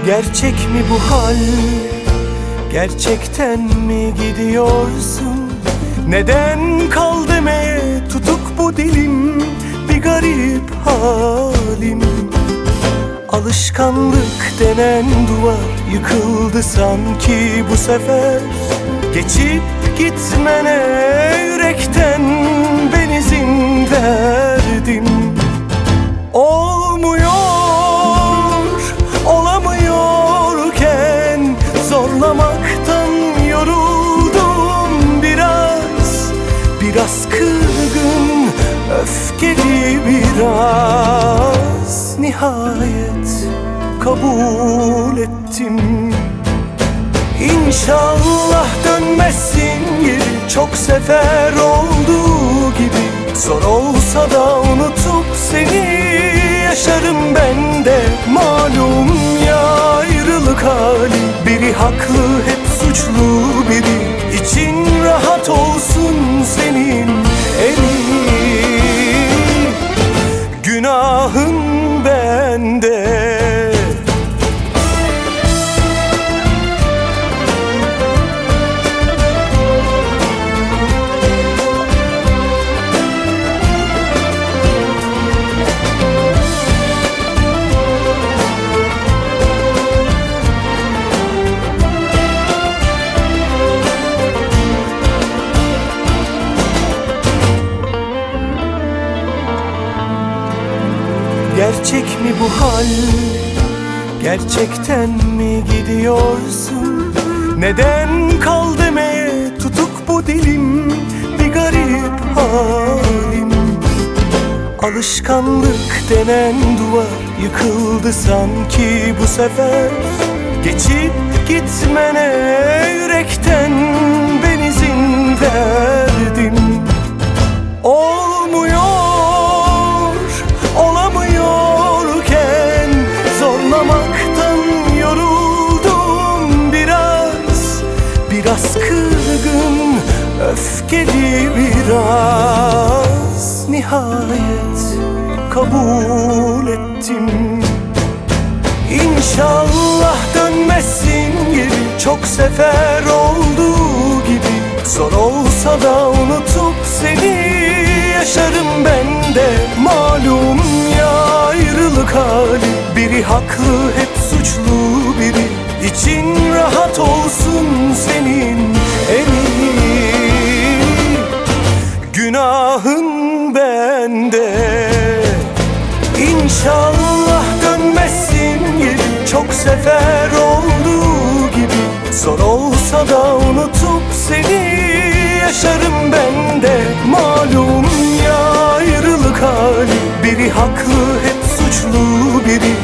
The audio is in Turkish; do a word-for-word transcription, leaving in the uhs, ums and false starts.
Gerçek mi bu hal? Gerçekten mi gidiyorsun? Neden kal demeye tutuk bu dilim? Bir garip halim. Alışkanlık denen duvar yıkıldı sanki bu sefer. Geçip gitmene yürekten ben izin verdim. Olmuyor, olamıyorken zorlamaktan yoruldum biraz. Biraz kırgın, öfkeli biraz. Nihayet kabul ettim. İnşallah dönmezsin geri, çok sefer olduğu gibi. Zor olsa da unutup seni yaşarım ben de. Malum ya ayrılık hali, biri haklı hep suçlu biri. İçin rahat olsun senin emin, günahın bende. Gerçek mi bu hal? Gerçekten mi gidiyorsun? Neden kal demeye tutuk bu dilim? Bir garip halim. Alışkanlık denen duvar yıkıldı sanki bu sefer. Geçip gitmene yürekten ben izin verdim. Olmuyor, olamıyorken zorlamaktan yoruldum biraz. Biraz kırgın, öfkeli biraz. Nihayet kabul ettim. İnşallah dönmezsin geri, çok sefer olduğu gibi. Zor olsa da unutup seni yaşarım ben de. Malum ya ayrılık hali, biri haklı hep suçlu biri. İçin rahat olsun senin emin, günahın bende. İnşallah dönmezsin geri, çok sefer olduğu gibi. Zor olsa da unutup seni yaşarım ben de. Malum ya ayrılık hali, biri haklı hep suçlu biri.